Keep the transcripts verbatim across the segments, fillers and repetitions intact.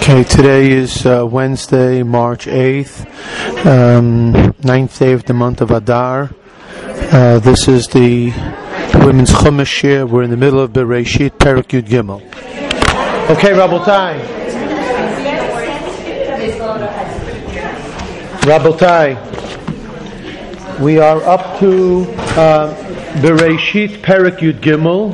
Okay, today is uh, Wednesday, March eighth, um, ninth day of the month of Adar. Uh, this is the Women's Chumash year. We're in the middle of Bereshit, Perek Yud Gimel. Okay, Rabotai. Rabotai. We are up to uh, Bereshit, Perek Yud Gimel.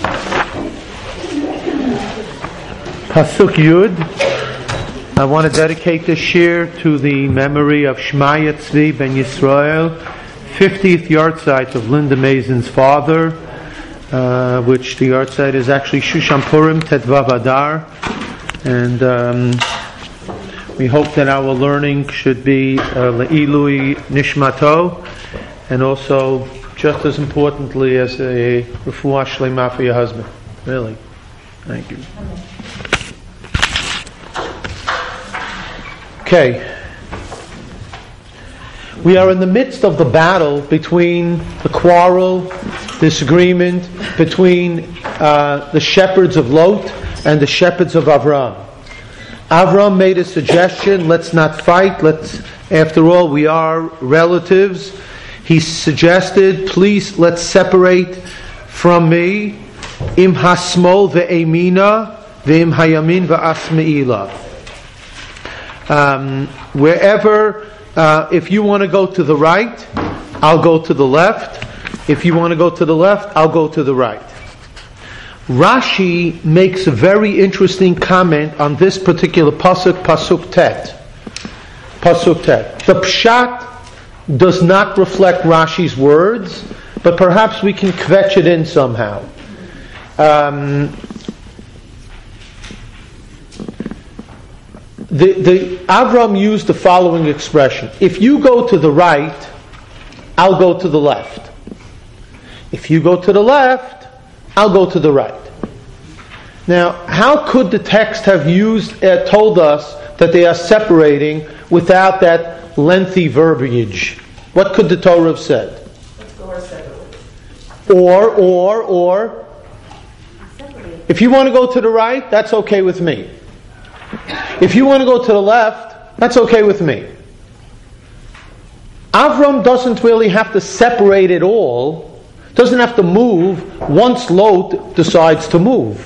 Pasuk Yud. I want to dedicate this shir to the memory of Shmaya Tzvi Ben Yisrael, fiftieth yahrzeit of Linda Mazen's father, uh, which the yahrzeit is actually Shushan Purim Tetvav Adar, and um, we hope that our learning should be Le'ilui Nishmato, and also just as importantly as a Refuah Shlema for your husband. Really, thank you. Okay, we are in the midst of the battle between the quarrel, disagreement between uh, the shepherds of Lot and the shepherds of Avram. Avram made a suggestion, let's not fight, let's, after all, we are relatives. He suggested, please, let's separate from me, im hasmol ve'emina ve'im hayamin ve'asme'ila. Um, wherever, uh, if you want to go to the right, I'll go to the left. If you want to go to the left, I'll go to the right. Rashi makes a very interesting comment on this particular pasuk, pasuk tet. Pasuk tet. The pshat does not reflect Rashi's words, but perhaps we can kvetch it in somehow. Um, The, the Avram used the following expression: if you go to the right, I'll go to the left. If you go to the left, I'll go to the right. Now, how could the text have used, uh, told us that they are separating without that lengthy verbiage? What could the Torah have said? Or, or, or, if you want to go to the right, that's okay with me. If you want to go to the left, that's okay with me. Avram doesn't really have to separate it all, doesn't have to move once Lot decides to move.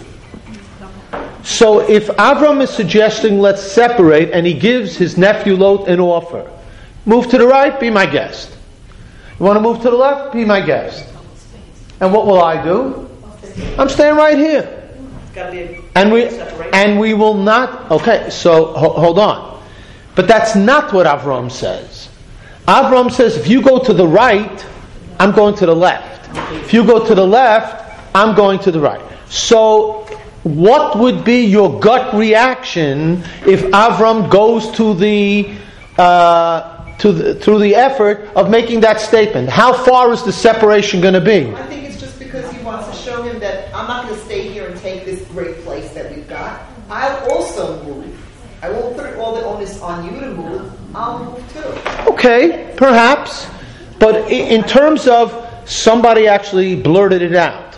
So if Avram is suggesting let's separate, and he gives his nephew Lot an offer, move to the right, be my guest. You want to move to the left, be my guest. And what will I do? I'm staying right here. And we and we will not. Okay, so ho, hold on. But that's not what Avram says. Avram says, if you go to the right, I'm going to the left. If you go to the left, I'm going to the right. So, what would be your gut reaction if Avram goes to the uh, to the through the effort of making that statement? How far is the separation going to be? I think it's just because he wants to show him that I'm not going to stay here and take this great place that we've got. I'll also move. I won't put all the onus on you to move. I'll move too. Okay, perhaps. But in terms of somebody actually blurted it out.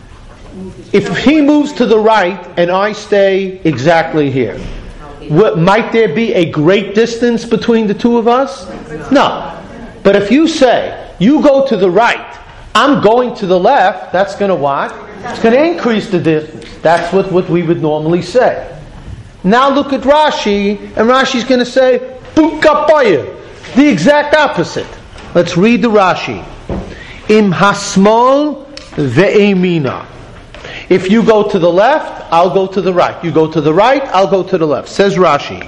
If he moves to the right and I stay exactly here, might there be a great distance between the two of us? No. But if you say, you go to the right, I'm going to the left, that's going to what? It's going to increase the distance. That's what, what we would normally say. Now look at Rashi, and Rashi's going to say, Bukapaya, the exact opposite. Let's read the Rashi. Im hasmol ve'emina. If you go to the left, I'll go to the right. You go to the right, I'll go to the left. Says Rashi,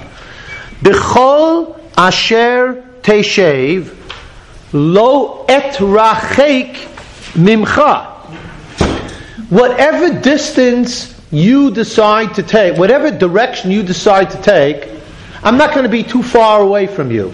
B'chol asher teshev lo etrachek mimcha. Whatever distance you decide to take, whatever direction you decide to take, I'm not going to be too far away from you.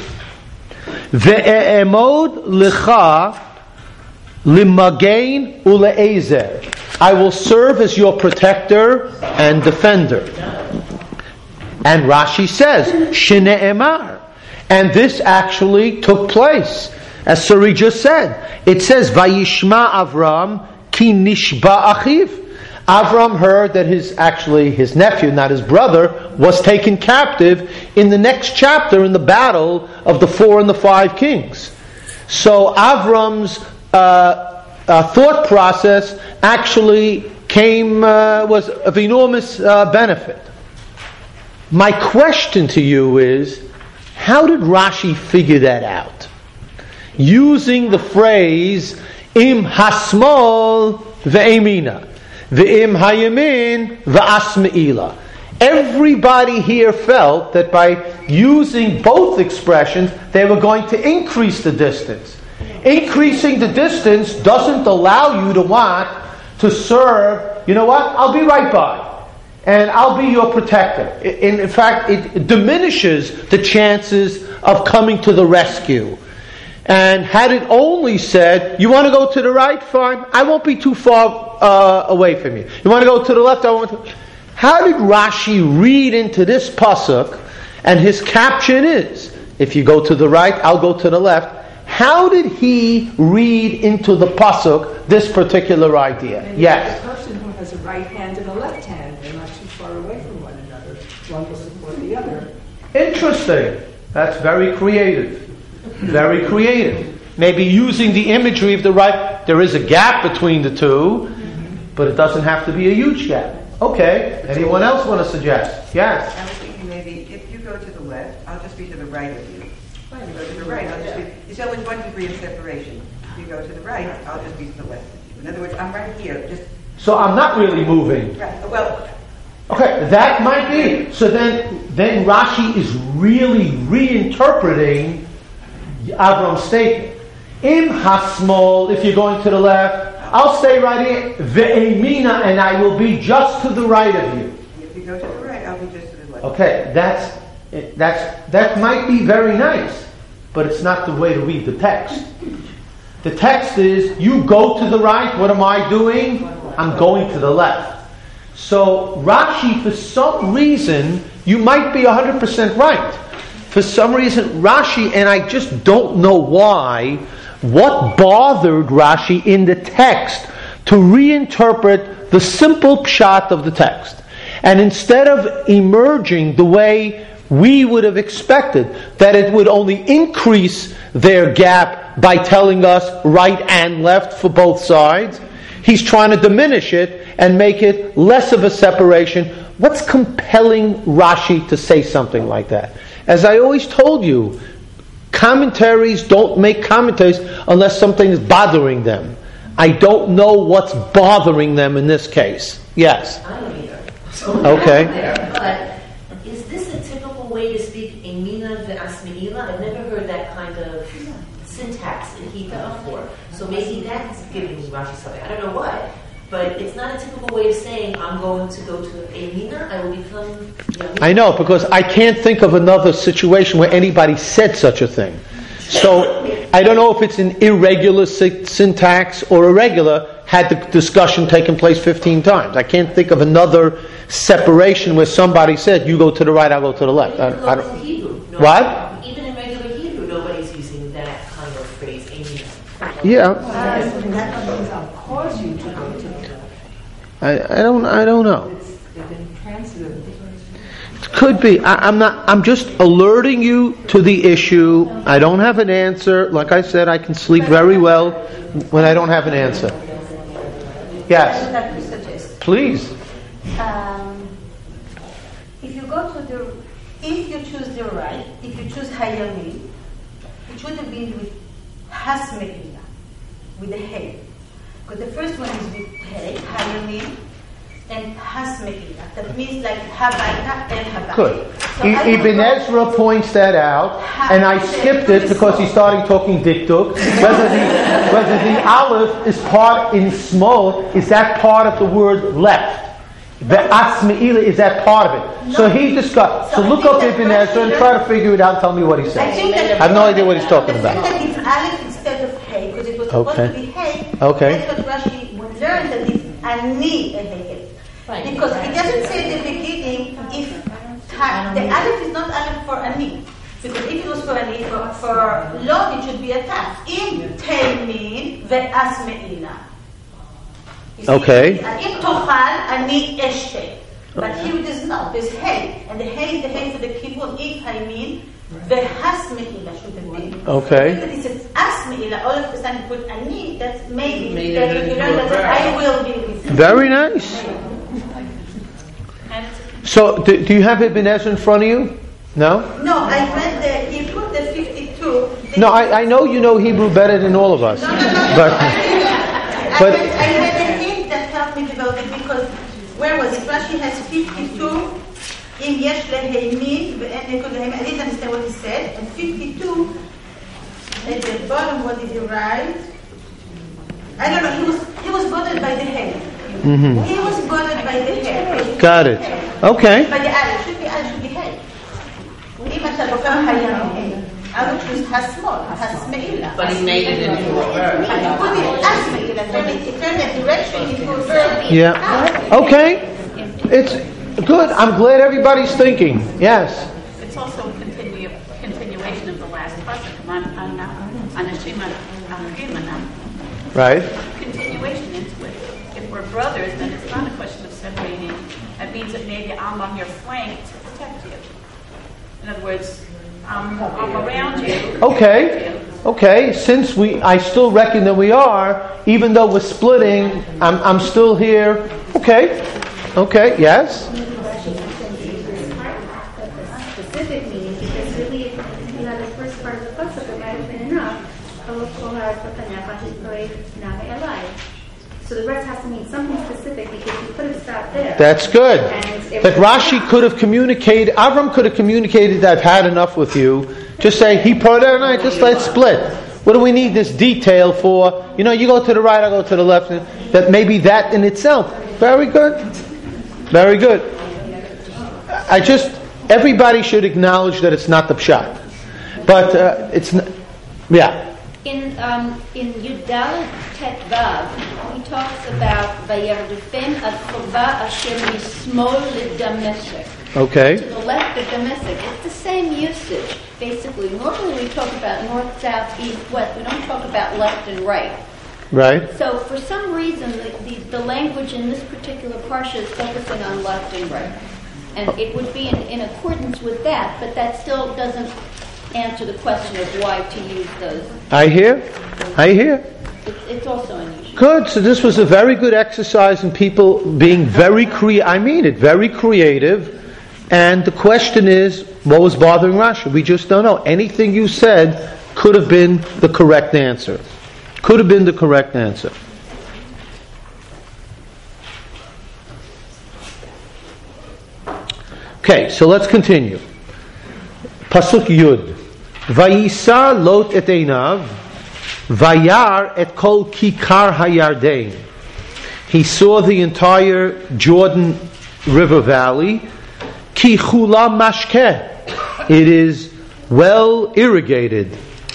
Ve'emod lecha limagain ule'ezer. I will serve as your protector and defender. And Rashi says, Shne'emar. And this actually took place. As Suri just said. It says, Vayishma Avram ki nishba achiv. Avram heard that his, actually his nephew, not his brother, was taken captive in the next chapter in the battle of the four and the five kings. So Avram's uh, uh, thought process actually came, uh, was of enormous uh, benefit. My question to you is, how did Rashi figure that out? Using the phrase, im hasmol ve'emina. V'im hayamin v'asmeila. Everybody here felt that by using both expressions, they were going to increase the distance. Increasing the distance doesn't allow you to want to serve, you know what, I'll be right by. And I'll be your protector. In, in fact, it diminishes the chances of coming to the rescue. And had it only said, you want to go to the right? Fine. I won't be too far uh, away from you. You want to go to the left? I won't. To... How did Rashi read into this pasuk? And his caption is, if you go to the right, I'll go to the left. How did he read into the pasuk this particular idea? And yes. The person who has a right hand and a left hand, they're not too far away from one another. One will support the other. Interesting. That's very creative. Very creative. Maybe using the imagery of the right, there is a gap between the two, but it doesn't have to be a huge gap. Okay. Anyone else want to suggest? Yes. I was thinking maybe if you go to the left, I'll just be to the right of you. If you go to the right, I'll just be. It's always one degree of separation. If you go to the right, I'll just be to the left of you. In other words, I'm right here. Just. So I'm not really moving. Right. Well. Okay, that might be. So then, then Rashi is really reinterpreting Avram's statement. Im hasmol, if you're going to the left, I'll stay right here. Ve'emina, and I will be just to the right of you. If you go to the right, I'll be just to the left. Okay, that's that's that might be very nice, but it's not the way to read the text. The text is, you go to the right. What am I doing? I'm going to the left. So Rashi, for some reason, you might be one hundred percent right. For some reason, Rashi, and I just don't know why, what bothered Rashi in the text to reinterpret the simple pshat of the text. And instead of emerging the way we would have expected, that it would only increase their gap by telling us right and left for both sides, he's trying to diminish it and make it less of a separation. What's compelling Rashi to say something like that? As I always told you, commentaries don't make commentaries unless something is bothering them. I don't know what's bothering them in this case. Yes? I don't either. Okay. But is this a typical way to speak Emina ve'asmeila? I've never heard that kind of syntax in Hita before. So maybe that's giving me Rashi something. I don't know what. But it's not a typical way of saying, I'm going to go to Emina, I will become... Yamina. I know, because I can't think of another situation where anybody said such a thing. So, I don't know if it's an irregular sy- syntax or irregular, had the discussion taken place fifteen times. I can't think of another separation where somebody said, you go to the right, I'll go to the left. I, I don't, Hebrew, no, what? Even in regular Hebrew, nobody's using that kind of phrase, Emina. Yeah. Uh, that means I'll cause you to go to the left. I, I don't I don't know. It's been transitive. Could be. I, I'm not. I'm just alerting you to the issue. I don't have an answer. Like I said, I can sleep very well when I don't have an answer. Yes. That we suggest. Please. Um, if you go to the, if you choose the right, if you choose Hayamin, it should have been with Hasmeila, with the hay. Because the first one is with hay, Hayamin, and Hasmeila. That means like Habaita and Habaita. Good. So I I, Ibn would- Ezra points that out, and I skipped it because he's starting talking dikduk. Whether the whether the aleph is part in small, is that part of the word left? The asmeila, is that part of it? So he discussed. So So I look think up that Ibn Ezra and try to figure it out. And tell me what he I says. think that I have no idea what he's talking the about. fact that it's Aleph instead of hay, because it was supposed Okay. to be hay, Okay. that's what Rashi would learn, that it's Ani a hay. Right. Because it doesn't say in the beginning if ta- the Aleph is not Aleph for Ani. Because if it was for Ani, for, for Lod, it should be a taf. In Teimin ve'asme'ina. You see, Okay. אם תאכל, אני אשתה. But here it is not. There's hay. And the hay is the hay for the kibun, eat, הימין, והס מעילה should have been. Okay. If it says as מעילה, all of a sudden put אני, that's maybe. That you learn that I will be with you. Very nice. So, do, do you have Ibn Ezra in front of you? No? No, I read the, he put the fifty-two. The No, I, I know you know Hebrew better than all of us. No, no, no. But, I, but- read, I read a hint that helped me develop it because where was it? Rashi has fifty-two. אם יש להימין ואין נקוד להימין. I didn't understand what he said. And fifty-two, at the bottom, what did he write? I don't know. He was he was bothered by the hair. Mhm. He was bothered by the hair. Got it. Okay. By the aleph. Should be aleph, should be hair. אם אתה בוחר היה I would choose השמאל, השמאלה. But he made it into a verb. I put it as Megillah, turn it, turn the direction into a verb. Yeah. Okay. It's good. I'm glad everybody's thinking. Yes. It's also a continu- continuation of the last pasuk. Anashim Achim Anam. Right. Continuation into it. If we're brothers, then it's not a question of separating. That means that maybe I'm on your flank to protect you. In other words, I'm, I'm around you. Okay. Okay. Since we, I still reckon that we are, even though we're splitting, I'm, I'm still here. Okay. Okay. Yes. Specific meaning, because really, you know, the first part of the pasuk, it might have been enough. So the rest has to mean something specific because he could have stopped there. That's good. And if- That Rashi could have communicated, Avram could have communicated that I've had enough with you. Just say, he put it on, just let's split. What do we need this detail for? You know, you go to the right, I go to the left. That maybe that in itself. Very good. Very good. I just, everybody should acknowledge that it's not the pshat. But uh, it's, n- yeah. In um, in Yudal Tet Vav, he talks about Vayardufem ad Chova Asher Mismol LeDameshek. Okay. To the left of Damascus. It's the same usage, basically. Normally we talk about north, south, east, west. We don't talk about left and right. Right. So for some reason, the, the, the language in this particular parsha is focusing on left and right. And it would be in, in accordance with that, but that still doesn't answer the question of why to use those. I hear. I hear. It's, it's also unusual. Good. So this was a very good exercise in people being very crea- I mean it, very creative. And the question is, what was bothering Rashi? We just don't know. Anything you said could have been the correct answer. Could have been the correct answer. Okay, so let's continue. Pasuk Yud. Vayisa lot et einav, vayar et kol kikar hayardein. He saw the entire Jordan River Valley. Ki chula mashkeh. It is well irrigated.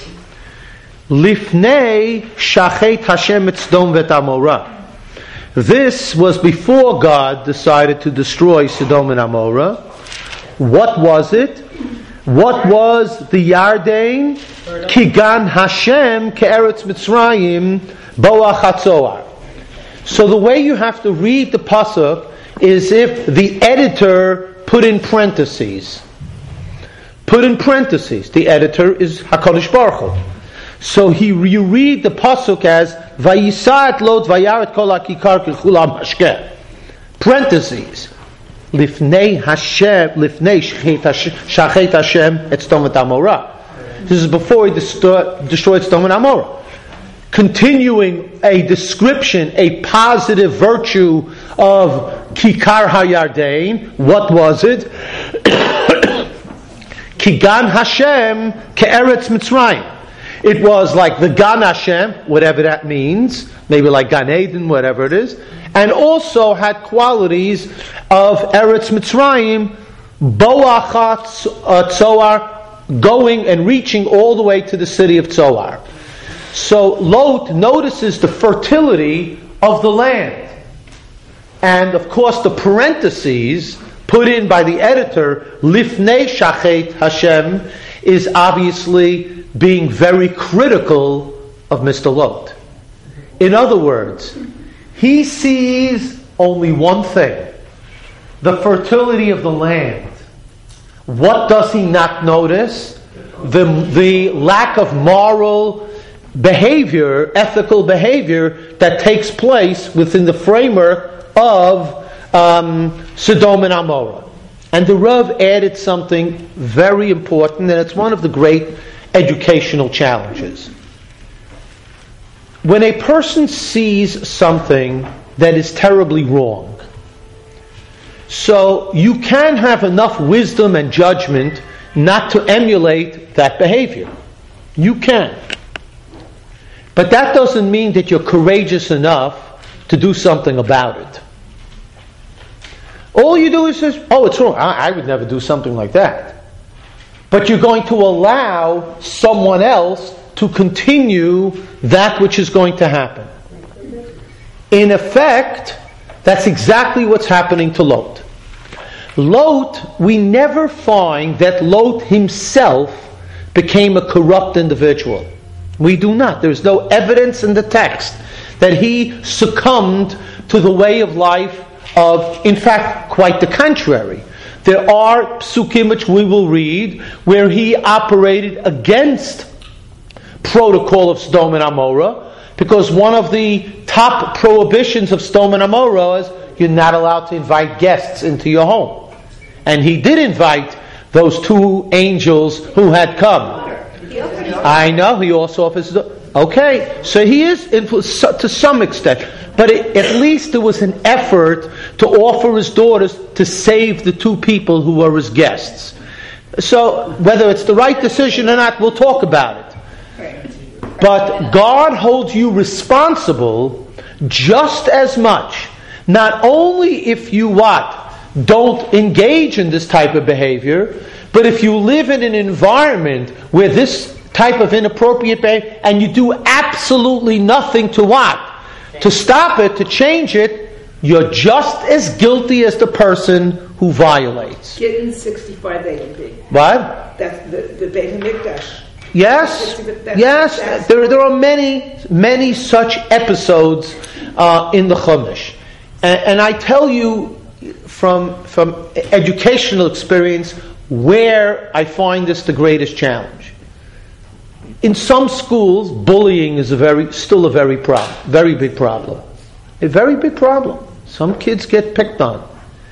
Lifnei shachet Hashem et Sdom vet Amorah. This was before God decided to destroy Sodom and Amorah. What was it? What was the Yarden? Kigan Hashem ke'eretz Mitzrayim boach hatzoar. So the way you have to read the pasuk is if the editor put in parentheses. Put in parentheses. The editor is HaKadosh Baruch Hu. So he, you read the pasuk as Vayisa et lot vayar et kol hakikar kichula mashkeh. Parentheses. Lifnei Hashem, lifnei shachet Hashem et Sdom et Amorah. This is before he destroyed, destroyed Sdom and Amorah. Continuing a description, a positive virtue of Kikar HaYarden. What was it? Kigan Hashem ke'eretz Mitzrayim. It was like the Gan Hashem, whatever that means, maybe like Gan Eden, whatever it is, and also had qualities of Eretz Mitzrayim, Boachat Tzoar, going and reaching all the way to the city of Tzoar. So Lot notices the fertility of the land. And of course the parentheses put in by the editor, Lifnei Shachet Hashem, is obviously being very critical of Mister Lot. In other words, He sees only one thing: the fertility of the land. What does he not notice? The, the lack of moral behavior, ethical behavior that takes place within the framework of um, Sodom and Amorah. And the Rav added something very important, and it's one of the great educational challenges. When a person sees something that is terribly wrong, so you can have enough wisdom and judgment not to emulate that behavior. You can. But that doesn't mean that you're courageous enough to do something about it. All you do is say, oh, it's wrong. I, I would never do something like that. But you're going to allow someone else to continue that which is going to happen. In effect, that's exactly what's happening to Lot. Lot, we never find that Lot himself became a corrupt individual. We do not. There's no evidence in the text that he succumbed to the way of life of, in fact, quite the contrary. There are psukim which we will read where he operated against protocol of Sodom and Amorah, because one of the top prohibitions of Sodom and Amorah is you're not allowed to invite guests into your home. And he did invite those two angels who had come. I know, he also offers... Okay, so he is influenced to some extent. But it, at least there was an effort to offer his daughters to save the two people who were his guests. So whether it's the right decision or not, we'll talk about it. But God holds you responsible just as much. Not only if you what? Don't engage in this type of behavior, but if you live in an environment where this type of inappropriate behavior, and you do absolutely nothing to what? To stop it, to change it, you're just as guilty as the person who violates. Gittin sixty-five A and B. What? That's the, the Beit HaMikdash. Yes, That's, yes. that's, there, there are many, many such episodes uh, in the Chumash. And, and I tell you from, from educational experience where I find this the greatest challenge. In some schools, bullying is a very, still a very problem, very big problem. A very big problem. Some kids get picked on.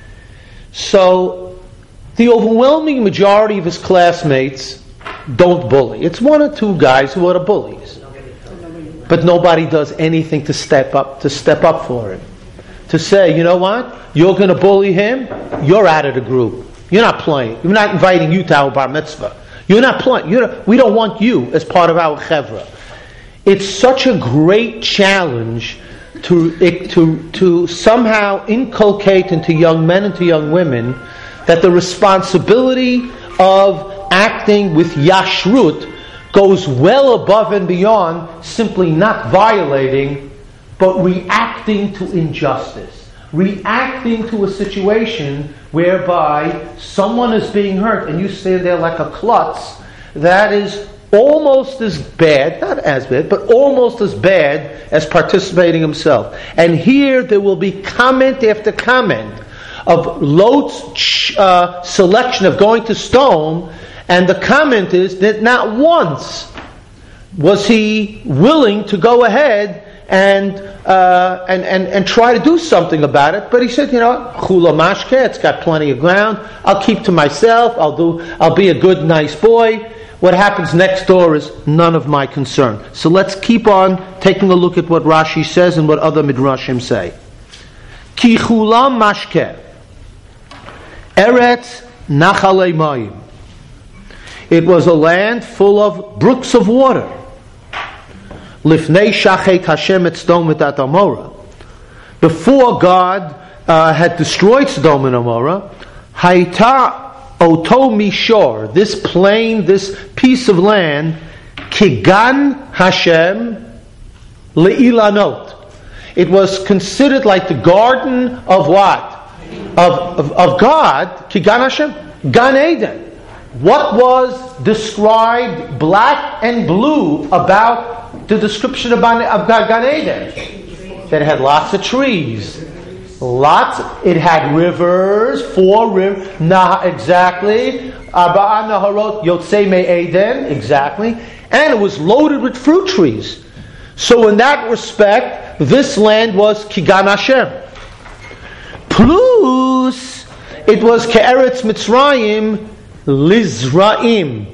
So, the overwhelming majority of his classmates don't bully. It's one or two guys who are the bullies. But nobody does anything to step up, to step up for him. To say, you know what? You're going to bully him, you're out of the group. You're not playing. We're not inviting you to our bar mitzvah. You're not playing. You're, we don't want you as part of our chevra. It's such a great challenge to, it, to, to somehow inculcate into young men and to young women that the responsibility of acting with yashrut goes well above and beyond simply not violating, but reacting to injustice. Reacting to a situation whereby someone is being hurt and you stand there like a klutz, that is almost as bad, not as bad, but almost as bad as participating himself. And here there will be comment after comment of Lot's uh, selection of going to Sodom, and the comment is that not once was he willing to go ahead and uh, and, and and try to do something about it. But he said, you know, chula mashke, it's got plenty of ground. I'll keep to myself. I'll do. I'll be a good, nice boy. What happens next door is none of my concern. So let's keep on taking a look at what Rashi says and what other midrashim say. Ki chula mashke, eretz nachalei mayim. It was a land full of brooks of water. Lifnei shachet Hashem et Sodom v'at Amorah. Before God uh, had destroyed Sodom and Amorah, Haita oto mishor, this plain, this piece of land, kigan Hashem leilanot. It was considered like the garden of what? Of, of, of God, kigan Hashem, Gan Eden. What was described black and blue about the description of Gan Eden? that had lots of trees. Lots. It had rivers, four rivers. Nah, exactly. Arba'a naharot yotzei me'eden, exactly. And it was loaded with fruit trees. So in that respect, this land was Kigan Hashem. Plus, it was Ke'eretz Mitzrayim Lizra'im,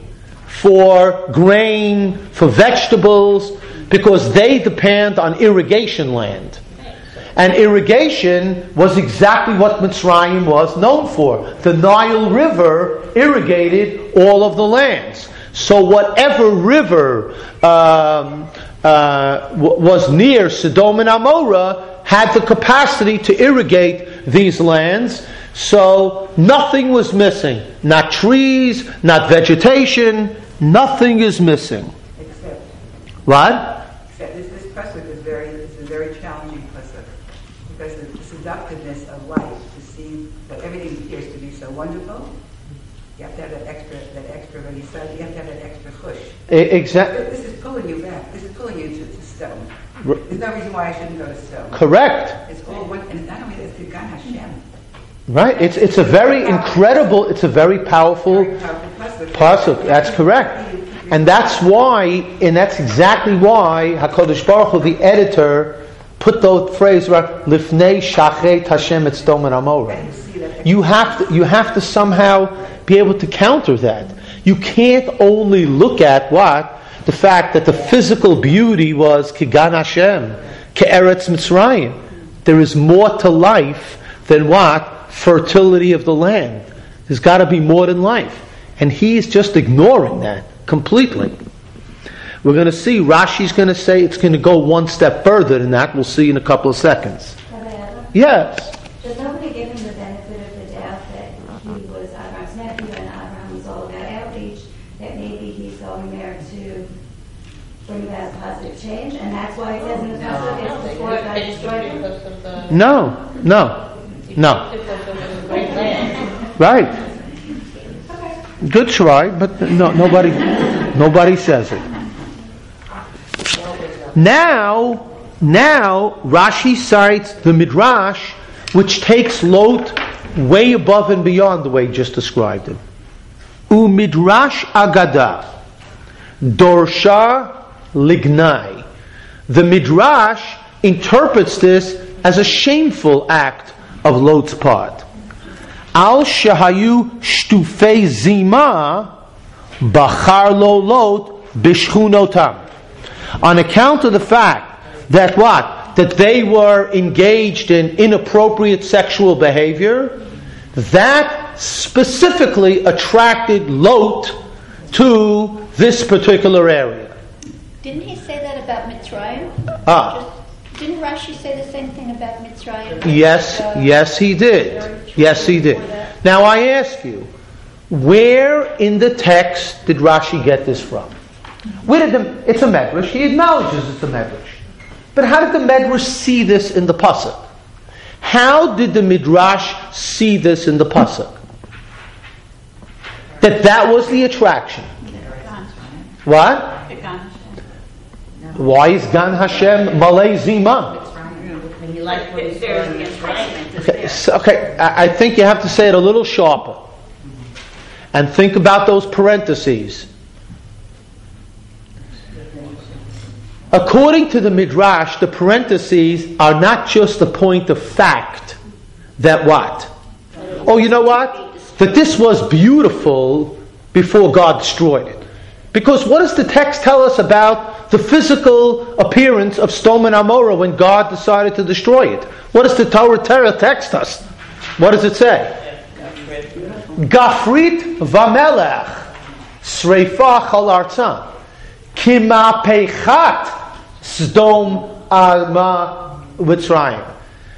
for grain, for vegetables, because they depend on irrigation land. And irrigation was exactly what Mitzrayim was known for. The Nile River irrigated all of the lands. So whatever river um, uh, w- was near Sodom and Amorah had the capacity to irrigate these lands. So nothing was missing. Not trees, not vegetation. Nothing is missing. Except. What? Except this, this pasuk is very, it's a very challenging pasuk, because the, the seductiveness of life, to see that everything appears to be so wonderful, you have to have that extra, that extra, when you said, you have to have that extra push. Exactly. This is pulling you back. This is pulling you to, to stone. There's no reason why I shouldn't go to stone. Correct. It's all one, and not only that, it's the Gan Hashem. Right. It's it's a very incredible. It's a very powerful pasuk. That's correct. And that's why, and that's exactly why HaKadosh Baruch Hu, the editor, put the phrase around Lifnei Shachet Hashem et Sodom and Amorah. You have to, you have to somehow be able to counter that. You can't only look at what the fact that the physical beauty was Kigan Hashem, Ke'eretz Mitzrayim. There is more to life than what? Fertility of the land. There's got to be more than life. And he's just ignoring that completely. We're going to see, Rashi's going to say it's going to go one step further than that. We'll see in a couple of seconds. Yes? Does nobody give him the benefit of the doubt that he was Abraham's nephew and Abraham was all about outreach, that maybe he's going there to bring about positive change, and that's why it says in the pasuk it's before God destroyed him? No, no. No. Right. Good try, but no, nobody, nobody says it. Now, now Rashi cites the Midrash, which takes Lot way above and beyond the way he just described it. U Midrash Agada, Dorsha Lignai. The Midrash interprets this as a shameful act of Lot's part. Al shahayu shtufei zima bachar lo Lot bishchunotam. On account of the fact that what? That they were engaged in inappropriate sexual behavior, that specifically attracted Lot to this particular area. Didn't he say that about Mitzrayim? Ah. Just, didn't Rashi say the same thing about Mitzrayim? Yes, uh, yes he did. Yes he did. Now I ask you, where in the text did Rashi get this from? Where did the, it's a medrash, he acknowledges it's a medrash. But how did the medrash see this in the pasuk? How did the midrash see this in the pasuk? That that was the attraction. What? Why is Gan Hashem Malay Zima? Okay, so, okay, I, I think you have to say it a little sharper. And think about those parentheses. According to the Midrash, the parentheses are not just a point of fact that what? Oh, you know what? That this was beautiful before God destroyed it. Because what does the text tell us about the physical appearance of Sodom and Amorah when God decided to destroy it? What does the Torah Torah text us? What does it say? Gafrit v'melech sreifa chal arza kima peichat Sodom alma Mitzrayim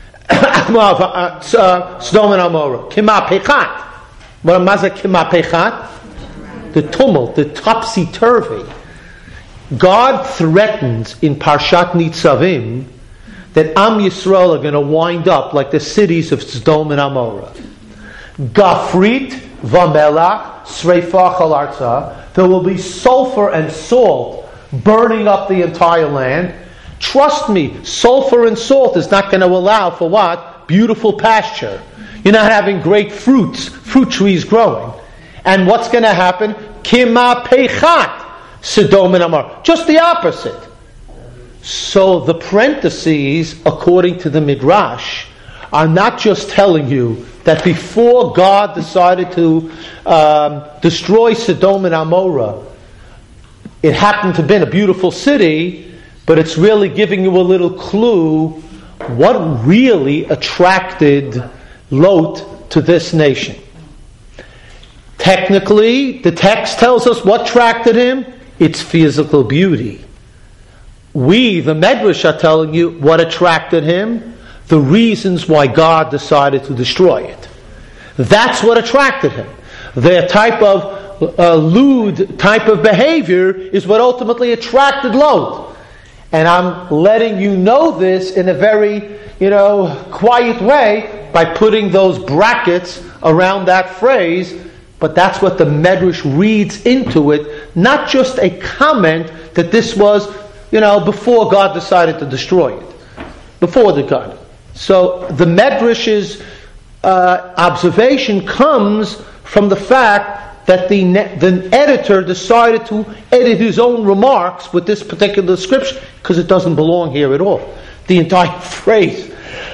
Sodom and Amorah kima peichat. What is kima peichat? The tumult, the topsy-turvy. God threatens in Parshat Nitzavim that Am Yisrael are going to wind up like the cities of Sodom and Amorah. Gafrit v'melach sreifa chal arza. There will be sulfur and salt burning up the entire land. Trust me, sulfur and salt is not going to allow for what? Beautiful pasture. You're not having great fruits, fruit trees growing. And what's going to happen? Kima peichat, Sodom and Amor. Just the opposite. So the parentheses, according to the Midrash, are not just telling you that before God decided to um, destroy Sodom and Amorah, it happened to have been a beautiful city, but it's really giving you a little clue what really attracted Lot to this nation. Technically, the text tells us what attracted him. It's physical beauty. We, the Medrash, are telling you what attracted him, the reasons why God decided to destroy it. That's what attracted him. Their type of uh, lewd type of behavior is what ultimately attracted Lot. And I'm letting you know this in a very, you know, quiet way by putting those brackets around that phrase. But that's what the Medrash reads into it, not just a comment that this was, you know, before God decided to destroy it. Before the God. So the Medrash's uh, observation comes from the fact that the, ne- the editor decided to edit his own remarks with this particular description because it doesn't belong here at all. The entire phrase,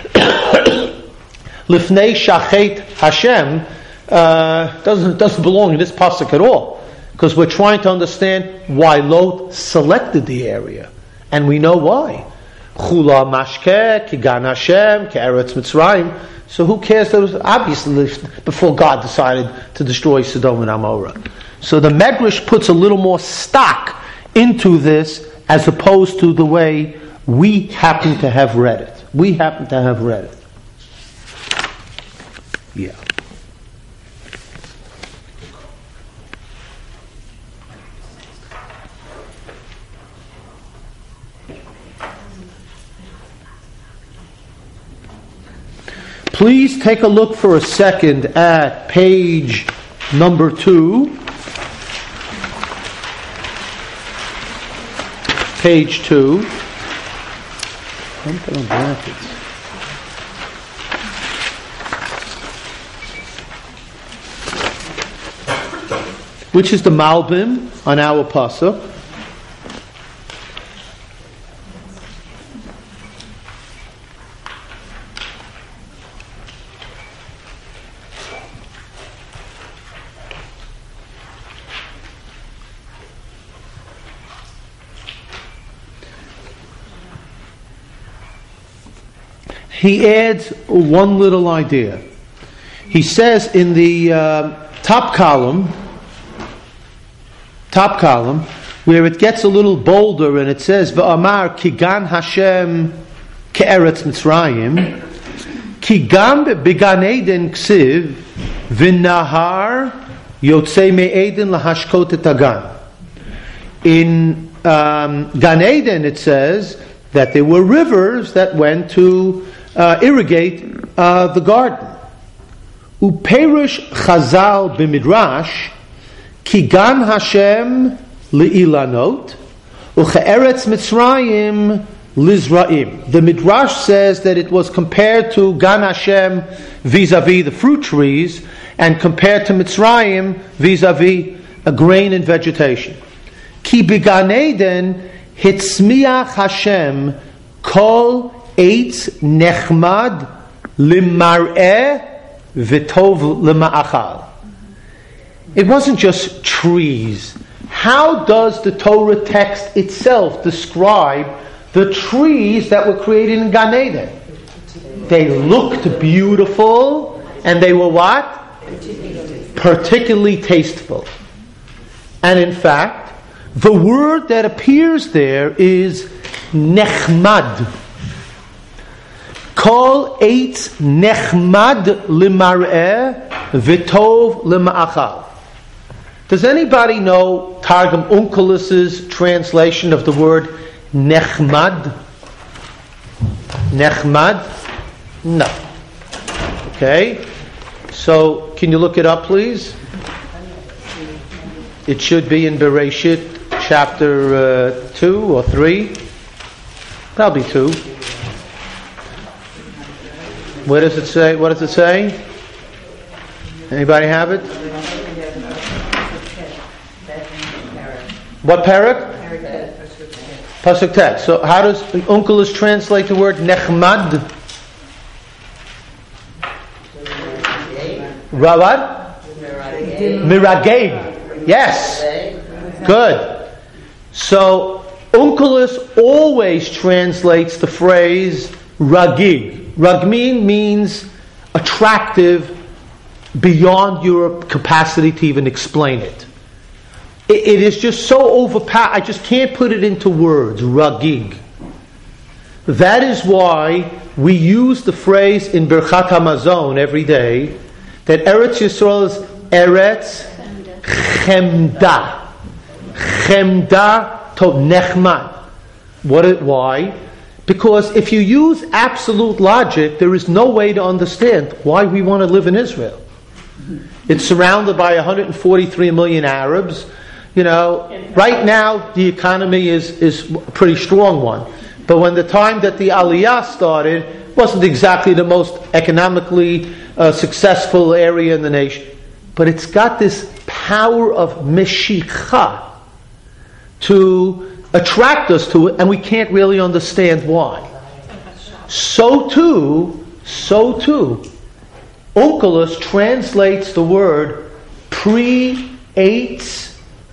Lifnei Shachet Hashem, uh, doesn't, doesn't belong in this pasuk at all, because we're trying to understand why Lot selected the area. And we know why. Chula Mashke, Kigan Hashem, Ke'eretz Mitzrayim. So who cares? That was obviously before God decided to destroy Sodom and Amorah. So the Medrash puts a little more stock into this as opposed to the way we happen to have read it. We happen to have read it. Yeah. Please take a look for a second at page number two. Page two. Which is the Malbim on our pasuk. He adds one little idea. He says in the uh, top column, top column, where it gets a little bolder and it says, V'amar kigan Hashem ke'eretz Mitzrayim, kigam began Eden ksiv, v'nahar yotzei me'eden lahashkot et hagan. In um, Gan Eden it says that there were rivers that went to Uh, irrigate uh, the garden. Uperush Chazal b'midrash Kigan Hashem li'ilanot u'che'eretz Mitzrayim lizra'im. The midrash says that it was compared to Gan Hashem vis-a-vis the fruit trees, and compared to Mitzrayim vis-a-vis a grain and vegetation. Ki b'Gan Eden hitzmiach Hashem kol Eitz nechmad limar'eh v'tov lema'achal. It wasn't just trees. How does the Torah text itself describe the trees that were created in Gan Eden? They looked beautiful, and they were what? Particularly tasteful. And in fact, the word that appears there is nechmad. Kol eitz nechmad limar'eh v'tov lema'achal. Does anybody know Targum Onkelus's translation of the word nechmad? Nechmad? No. Okay. So, can you look it up, please? It should be in Bereshit chapter uh, two or three. Probably two. Where does it say? What does it say? Anybody have it? What parak? Pasuk Tet. So how does Onkelos translate the word nechmad? Rawad? Mirageb. Yes. Good. So Onkelos always translates the phrase ragig. Ragmin means attractive beyond your capacity to even explain it. It, it is just so overpowered. I just can't put it into words. Ragig. That is why we use the phrase in Birchat HaMazon every day that Eretz Yisrael is Eretz Chemda. Chemda to Nechman. What? It, why? Because if you use absolute logic, there is no way to understand why we want to live in Israel. It's surrounded by one hundred forty-three million Arabs. You know, right now the economy is, is a pretty strong one. But when the time that the Aliyah started, it wasn't exactly the most economically uh, successful area in the nation. But it's got this power of Meshicha to attract us to it, and we can't really understand why. So too, so too, Onkelos translates the word pre-Eitz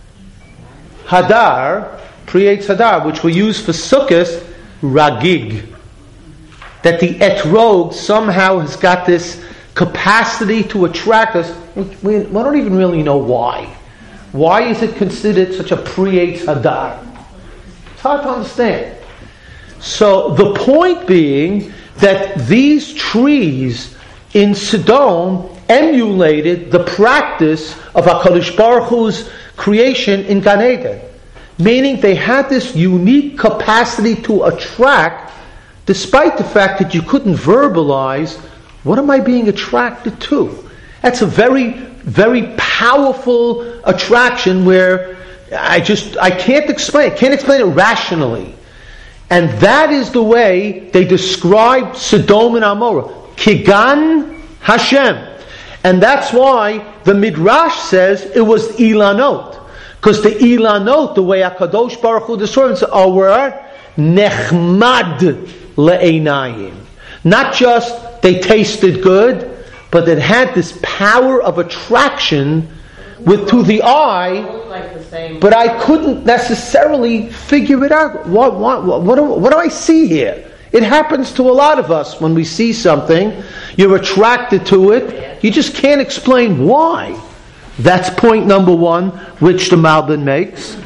Hadar, pre-Eitz Hadar, which we use for Sukkot, Ragig. That the Etrog somehow has got this capacity to attract us. We, we, we don't even really know why. Why is it considered such a pre-Eitz Hadar? It's hard to understand. So the point being that these trees in Sodom emulated the practice of HaKadosh Baruch Hu's creation in Gan Eden. Meaning they had this unique capacity to attract, despite the fact that you couldn't verbalize, what am I being attracted to? That's a very, very powerful attraction where I just, I can't explain it, can't explain it rationally. And that is the way they describe Sodom and Amorah. Kigan Hashem. And that's why the Midrash says it was Ilanot. Because the Ilanot, the way HaKadosh Baruch Hu describes it, are Nechmad Le'einayim. Not just they tasted good, but it had this power of attraction with to the eye, but I couldn't necessarily figure it out. What, what, what, what, do, what do I see here? It happens to a lot of us when we see something. You're attracted to it. You just can't explain why. That's point number one, which the Malbim makes.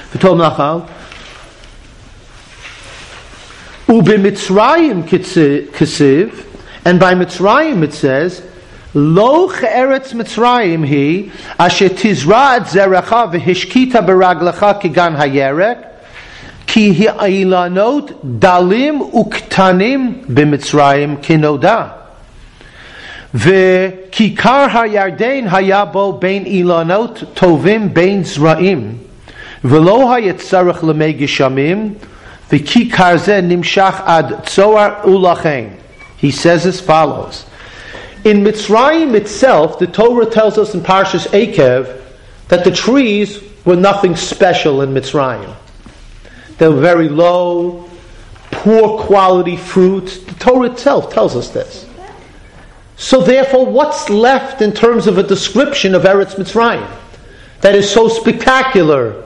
Ubi Mitzrayim kisiv, and by Mitzrayim it says, Lo che'eretz Mitzrayim hi, asher tizra et zerecha v'hishkita beraglecha kigan hayerek, ki ha'ilanot dalim uktanim b'Mitzrayim kinoda. V'kikar hayarden hayabo bein ilanot tovim bein zra'im, v'lo hayetzarech lemei geshamim, v'kikar ze nimshach ad tzoar ulachein. He says as follows. In Mitzrayim itself, the Torah tells us in Parshas Ekev that the trees were nothing special in Mitzrayim. They were very low, poor quality fruits. The Torah itself tells us this. So therefore, what's left in terms of a description of Eretz Mitzrayim that is so spectacular?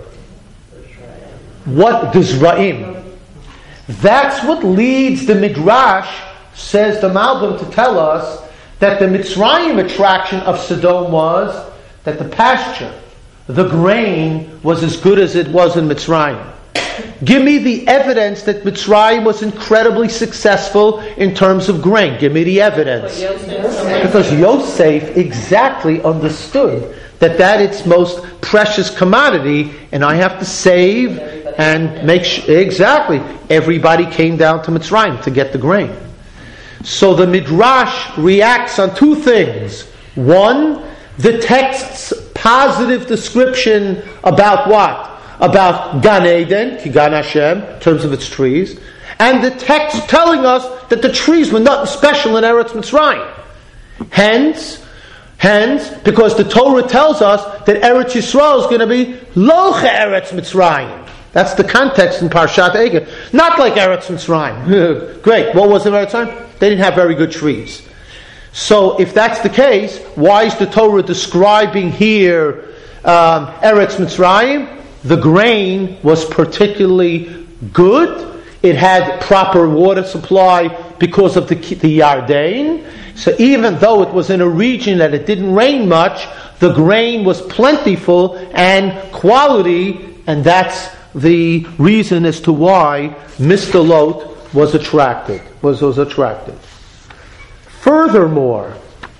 What does Ra'im? That's what leads the Midrash, says the Malbim, to tell us that the Mitzrayim attraction of Sodom was that the pasture, the grain, was as good as it was in Mitzrayim. Give me the evidence that Mitzrayim was incredibly successful in terms of grain. Give me the evidence. Because Yosef exactly understood that that its most precious commodity, and I have to save and make sure. Exactly. Everybody came down to Mitzrayim to get the grain. So the Midrash reacts on two things. One, the text's positive description about what? About Gan Eden, Kigan Hashem, in terms of its trees. And the text telling us that the trees were nothing special in Eretz Mitzrayim. Hence, hence, because the Torah tells us that Eretz Yisrael is going to be Loche Eretz Mitzrayim. That's the context in Parshat Eger. Not like Eretz Mitzrayim. Great. What was in Eretz Mitzrayim? They didn't have very good trees. So if that's the case, why is the Torah describing here um, Eretz Mitzrayim? The grain was particularly good. It had proper water supply because of the, the Yarden. So even though it was in a region that it didn't rain much, the grain was plentiful and quality, and that's the reason as to why Mister Lot was attracted. Was, was attracted. Furthermore,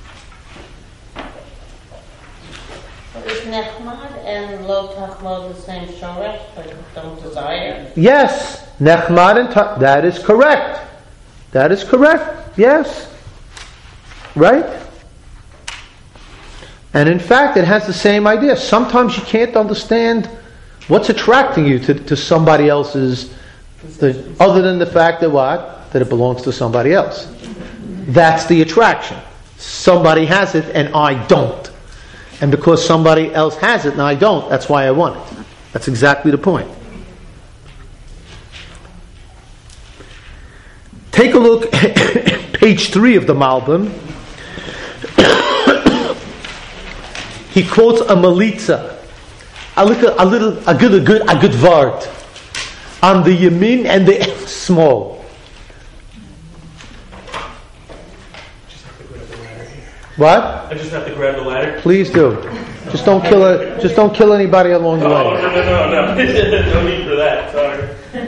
is Nechmad and Lo Tachmod the same shoresh? Don't desire? Yes, Nechmad and ta- that is correct. That is correct. Yes, right. And in fact, it has the same idea. Sometimes you can't understand what's attracting you to, to somebody else's, the, other than the fact that what? That it belongs to somebody else. That's the attraction. Somebody has it and I don't. And because somebody else has it and I don't, that's why I want it. That's exactly the point. Take a look at page three of the Malbim. He quotes a Melitza. A little, a little, a good, a good, a good word on the Yamin and the small. What? I just have to grab the ladder. Please do. Just don't kill it. Just don't kill anybody along the way. Oh, no, no, no, no. No need for that. Sorry.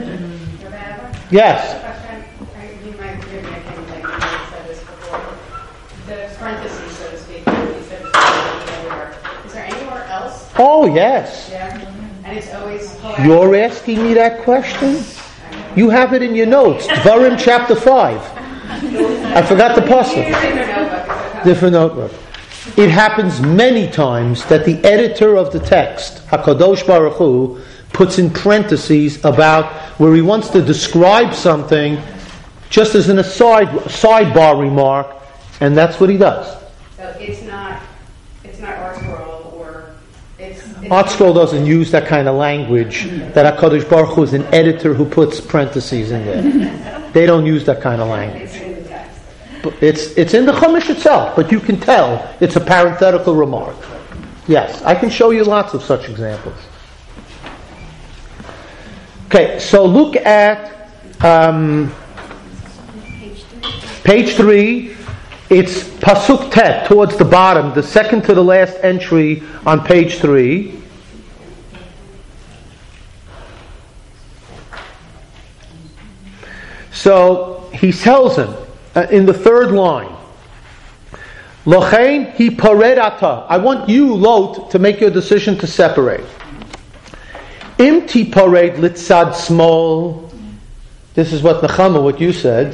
Yes. You might hear me. I can't think of said this before. The parentheses, so to speak. You said everywhere. Is there anywhere else? Oh yes. Yeah. And it's always poetic. You're asking me that question? You have it in your notes. Dvarim chapter five. I forgot the pasuk. Different notebook. It happens many times that the editor of the text, HaKadosh Baruch Hu, puts in parentheses about where he wants to describe something just as an aside, sidebar remark, and that's what he does. So it's not, it's not ArtScroll or it's... it's ArtScroll doesn't use that kind of language, that HaKadosh Baruch Hu is an editor who puts parentheses in there. They don't use that kind of language. It's it's in the Chumash itself, but you can tell it's a parenthetical remark. Yes, I can show you lots of such examples. Okay, so look at um, page three. It's Pasuk Tet, towards the bottom, the second to the last entry on page three. So he tells him, Uh, in the third line, Lochein hi pared ata. I want you, Lot, to make your decision to separate. Im ti pared litzad small. This is what Nechama, what you said.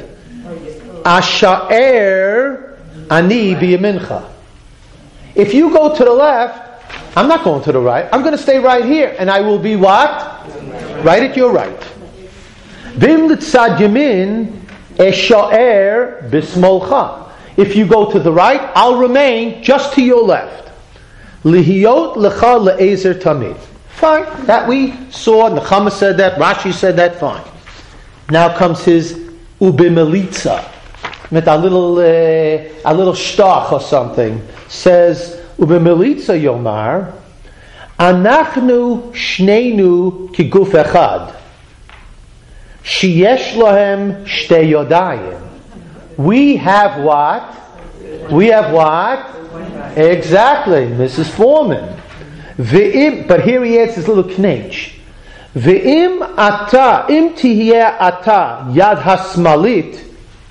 Asha'er ani biyamincha. If you go to the left, I'm not going to the right. I'm going to stay right here, and I will be what? Right at your right. Bim litzad yamin. Esha'er bismolcha. If you go to the right, I'll remain just to your left. Lihiyot lecha le'ezer tamid. Fine. That we saw. Nechama said that. Rashi said that. Fine. Now comes his ubimelitza. With a little, uh, a little shtach or something. Says ubimelitza yomar. Anachnu shneinu kiguf echad. Sheyesh lahem shtei yodayim. We have what? We have what? Exactly, Missus Foreman. Ve'im, but here he adds his little knech. Ve'im ata, im tihiyeh ata yad hasmalit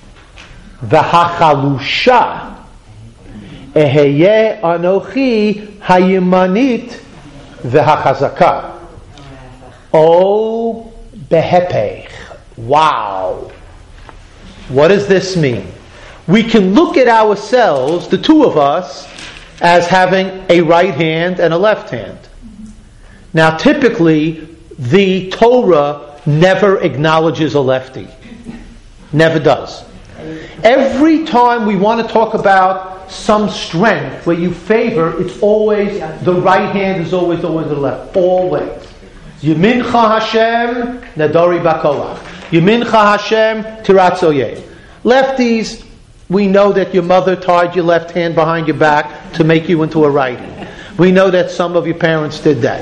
v'hachalusha eheyeh anochi hayimanit v'hachazaka. Oh, behepech. Wow. What does this mean? We can look at ourselves, the two of us, as having a right hand and a left hand. Now, typically, the Torah never acknowledges a lefty. Never does. Every time we want to talk about some strength where you favor, it's always the right hand is always always the left. Always. Yemincha Hashem nadori bakoach. Yemincha Hashem tiratzoyeh. Lefties, we know that your mother tied your left hand behind your back to make you into a righty. We know that some of your parents did that.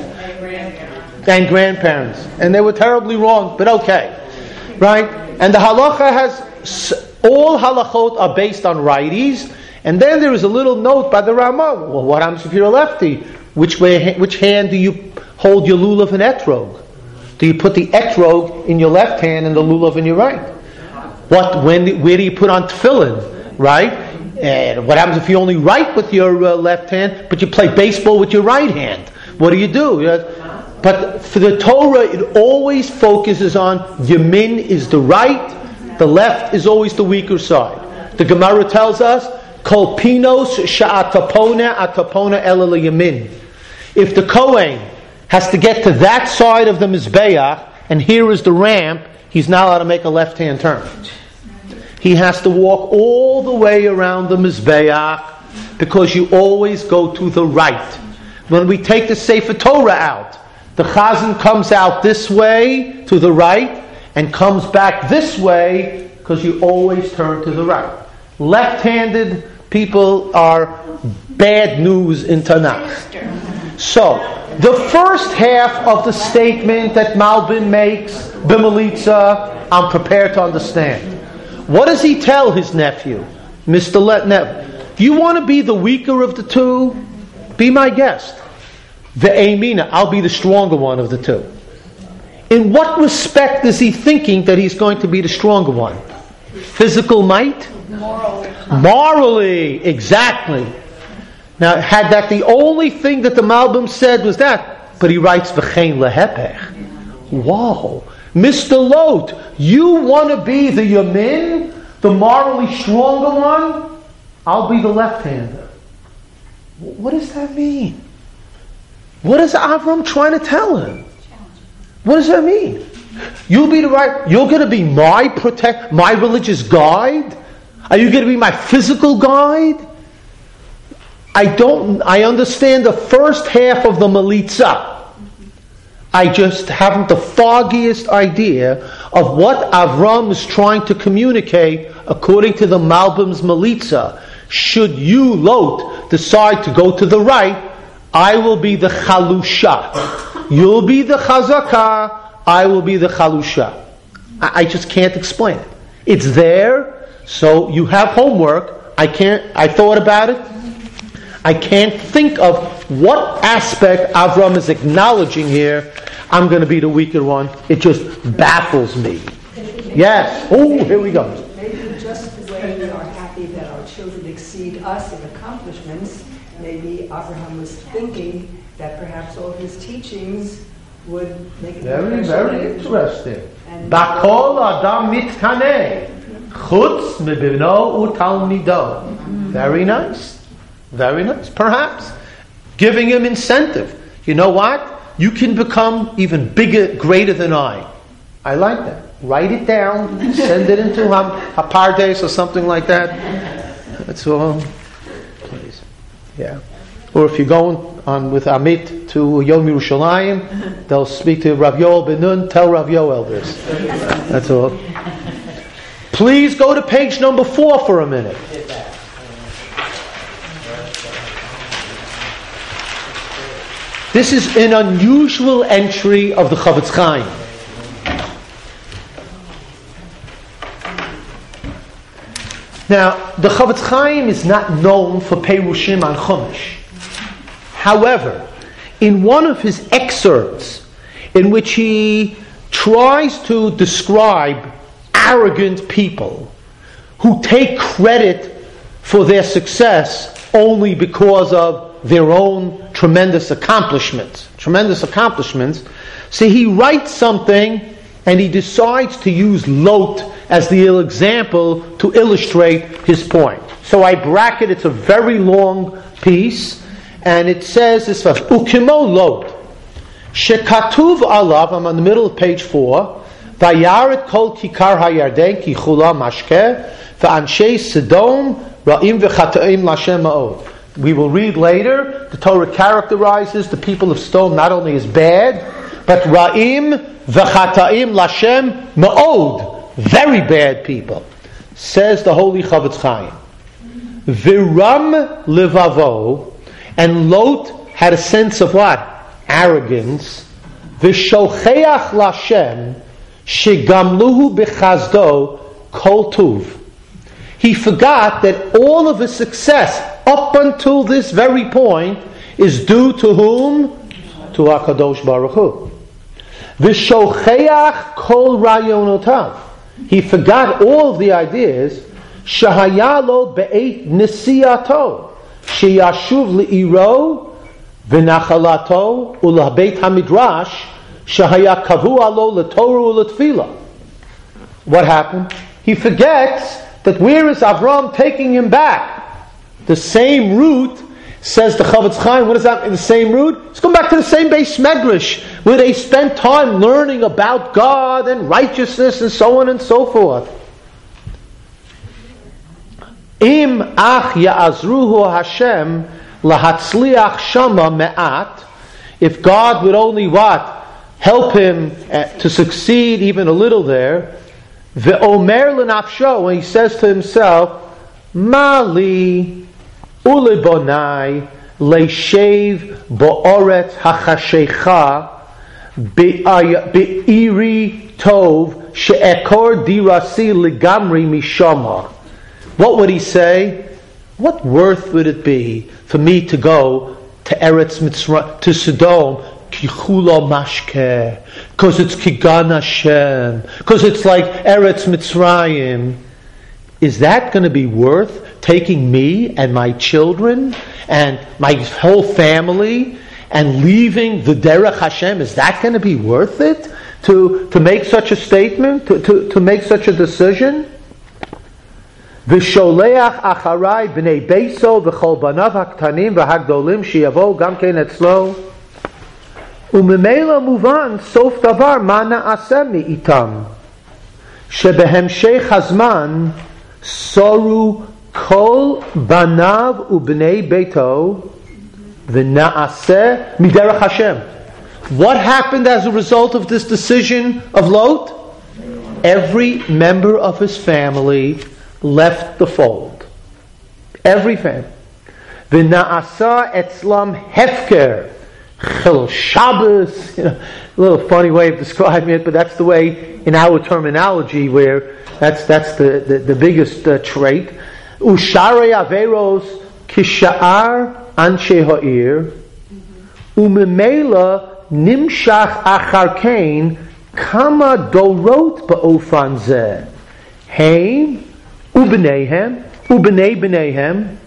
And grandparents. And they were terribly wrong, but okay. Right? And the halacha has, all halachot are based on righties. And then there is a little note by the Rama. Well, what happens if you're a lefty? Which way? Which hand do you hold your lulav and etrog? Do you put the etrog in your left hand and the lulav in your right? What? When? Where do you put on tefillin? Right? And what happens if you only write with your uh, left hand, but you play baseball with your right hand? What do you do? But for the Torah, it always focuses on Yamin is the right, the left is always the weaker side. The Gemara tells us, Kol pinos sha'atapona atapona ela yamin. If the Kohen has to get to that side of the Mizbeach, and here is the ramp, he's not allowed to make a left-hand turn. He has to walk all the way around the Mizbeach, because you always go to the right. When we take the Sefer Torah out, the Chazan comes out this way to the right, and comes back this way, because you always turn to the right. Left-handed people are bad news in Tanakh. So, the first half of the statement that Malbim makes, B'Melitza, I'm prepared to understand. What does he tell his nephew? Mister Letnev, you want to be the weaker of the two? Be my guest. Ve'emina, I'll be the stronger one of the two. In what respect is he thinking that he's going to be the stronger one? Physical might? Morally. Morally, exactly. Now, had that the only thing that the Malbim said was that, but he writes v'chein lehepech. Whoa. Mister Lot, you want to be the Yamin, the morally stronger one? I'll be the left-hander. What does that mean? What is Avram trying to tell him? What does that mean? You'll be the right, you're going to be my protect, my religious guide? Are you going to be my physical guide? I don't, I understand the first half of the Melitza. I just haven't the foggiest idea of what Avram is trying to communicate according to the Malbim's Melitza. Should you, Lot, decide to go to the right, I will be the Chalusha. You'll be the Chazakah, I will be the Chalusha. I, I just can't explain it. It's there, so you have homework. I can't, I thought about it. I can't think of what aspect Avram is acknowledging here. I'm going to be the weaker one. It just baffles me. Yes. Oh, here we go. Maybe just the way we are happy that our children exceed us in accomplishments, maybe Abraham was thinking that perhaps all his teachings would make it very, very interesting. Bakol adam mitkaneh, chutz mibino utalmido. Very nice. Very nice. Perhaps giving him incentive. You know what? You can become even bigger, greater than I. I like that. Write it down. Send it into Hapardes or something like that. That's all. Please. Yeah. Or if you're going on with Amit to Yom Yerushalayim, they'll speak to Rav Yoel Ben Nun. Tell Rav Yoel this. That's all. Please go to page number four for a minute. This is an unusual entry of the Chavetz Chaim. Now, the Chavetz Chaim is not known for Perushim on Chumash. However, in one of his excerpts, in which he tries to describe arrogant people who take credit for their success only because of their own tremendous accomplishments. Tremendous accomplishments. See, he writes something and he decides to use Lot as the example to illustrate his point. So I bracket, it's a very long piece, and it says this first, Ukimo Lot, Shekatuv Alav, I'm on the middle of page four, Vayaret kol kikar hayarden ki chula mashke va'anshei Sodom ra'im v'chataim l'Hashem ma'od. We will read later, the Torah characterizes the people of Sodom not only as bad, but ra'im v'chataim l'Hashem ma'od. Very bad people. Says the Holy Chavetz Chaim. Viram levavo, and Lot had a sense of what? Arrogance. V'shocheach l'Hashem shegamluhu b'chazdo kol tuv. He forgot that all of his success up until this very point is due to whom? To HaKadosh Baruch Hu. V'shocheach kol rayonotav. He forgot all of the ideas. Shahayalo be'et nisiyato sheyashuv le'iro v'nachalato ula'beit hamidrash shahaya kavu alo l'torah u'letfila. What happened? He forgets that where is Avram taking him back? The same route, says the Chavetz Chaim. What is that? In the same route? Let's go back to the same Beis Medrash where they spent time learning about God and righteousness and so on and so forth. Im ach ya'azruhu Hashem lahatzliach shama me'at. If God would only what? Help him to succeed even a little there. Ve'omer l'nafsho, when he says to himself, Mali ulibonai leishev bo'oret hachashecha be'iri tov she'ekor dirasi ligamri mishama. What would he say? What worth would it be for me to go to Eretz Mitzrayim, to Sodom, Kichula Mashke, because it's Kigan Hashem, because it's like Eretz Mitzrayim? Is that going to be worth taking me and my children and my whole family and leaving the Derech Hashem? Is that going to be worth it to, to make such a statement, to, to, to make such a decision? V'sholeach acharai b'nei beiso v'chol banav haktanim v'hagdolim sheyavo gam ken etzlo u'memela muvan sof davar ma na'aseh mi'itam shebehemshech hazman soru kol banav u'bnei beito v'na'aseh miderech Hashem. What happened as a result of this decision of Lot? Every member of his family left the fold. Every family. V'na'asa etzlam hefker chil Shabbos. You know, a little funny way of describing it, but that's the way in our terminology where that's that's the the, the biggest uh, trait. Usharei averos kisha'ar anshe ha'ir umemela nimshach achar kain kama dorot ba'ofan zeh heim Ubneihem, ubnei bneihem,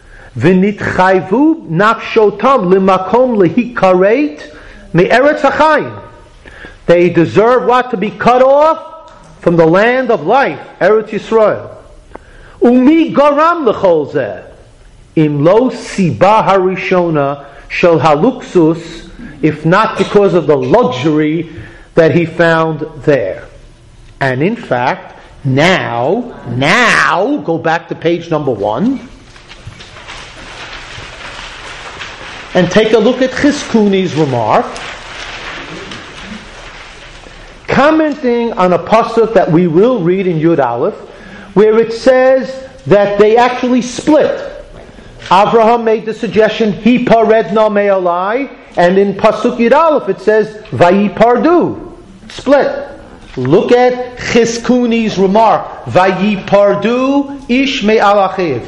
v'nitchayvu nafshotam limakom lehikaret me'eretz hachayim. They deserve what? To be cut off from the land of life, Eretz Yisrael. Umi garam l'chol zeh, im lo siba harishona shel haluksus, if not because of the luxury that he found there. And in fact, Now, now, go back to page number one and take a look at Chizkuni's remark, commenting on a pasuk that we will read in Yud Aleph, where it says that they actually split. Avraham made the suggestion, Hi paredna me'alai, and in pasuk Yud Aleph it says, Vayi pardu, split. Look at Chizkuni's remark. Vayipardu ish me'al achiv.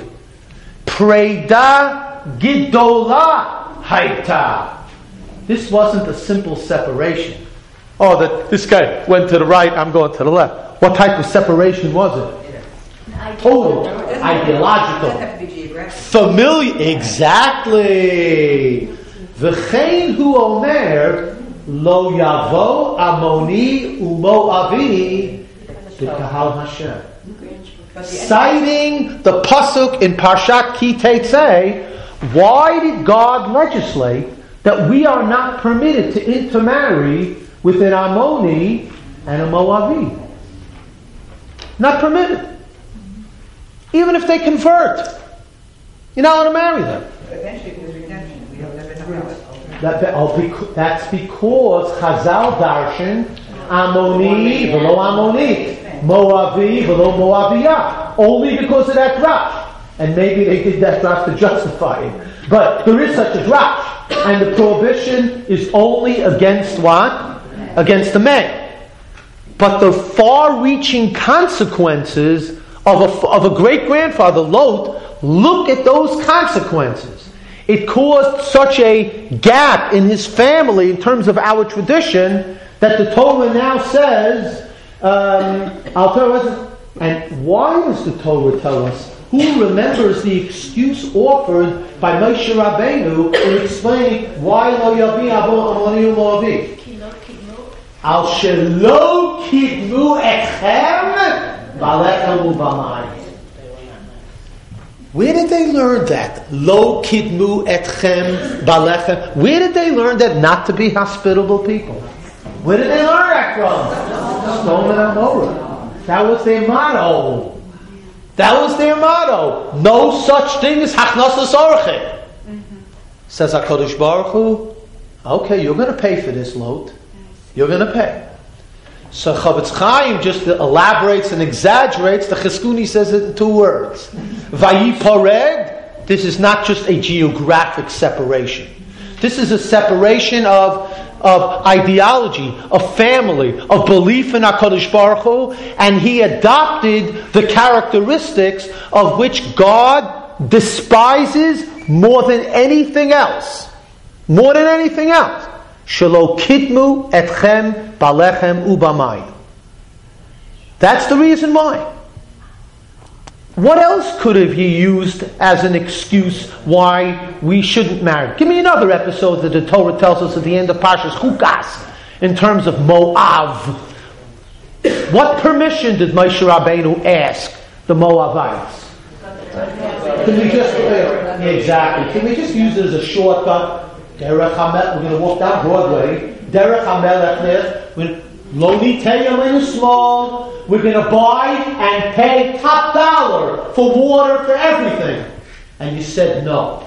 Preda gidola haita. This wasn't a simple separation. Oh, that this guy went to the right, I'm going to the left. What type of separation was it? Total, ideological, familiar. Exactly. V'chein hu omer. Lo yavo amoni umoavi b'kahal Hashem. Citing the pasuk in Parshat Ki Teitzei, why did God legislate that we are not permitted to intermarry with an Ammoni and a Moavi. Not permitted. Even if they convert, you're not allowed to marry them. Eventually there's redemption. We don't never know how it That, oh, bec- that's because Chazal darshan Amoni v'lo Amoni, Moavi v'lo Moaviyah. Only because of that drash. And maybe they did that drash to justify it. But there is such a drash. And the prohibition is only against what? Against the men. But the far-reaching consequences of a, of a great-grandfather, Lot, look at those consequences. It caused such a gap in his family in terms of our tradition that the Torah now says, um, I'll tell you, and why does the Torah tell us? Who remembers the excuse offered by Moshe Rabbeinu in explaining why lo yavi avo amoni u'moavi? Al shelo kidmu etchem b'alechem u'b'mayim. Where did they learn that? Lo kidmu etchem b'alechem. Where did they learn that not to be hospitable people? Where did they learn that from? Sodom and Gomorrah. That was their motto. That was their motto. No such thing as hachnasas orchim. Mm-hmm. Says HaKadosh Baruch Hu, okay, you're going to pay for this, Lot. You're going to pay. So Chavetz Chaim just elaborates and exaggerates. The Chizkuni says it in two words. Vayipared, this is not just a geographic separation. This is a separation of, of ideology, of family, of belief in HaKadosh Baruch Hu, and he adopted the characteristics of which God despises more than anything else. More than anything else. Shelo kidmu etchem b'alechem u'b'mayim. That's the reason why. What else could have he used as an excuse why we shouldn't marry? Give me another episode that the Torah tells us at the end of Parshas Chukas in terms of Moav. What permission did Moshe Rabbeinu ask the Moavites? Can we just yeah, exactly? Can we just use it as a shortcut? Derech HaMelech. We're going to walk down Broadway. Derech HaMelech. Lo nitei small. We're going to buy and pay top dollar for water, for everything. And you said no.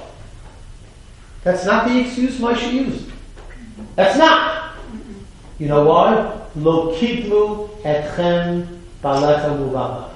That's not the excuse Moshe used. That's not. You know why? Lo kidmu etchem b'alechem u'b'mayim.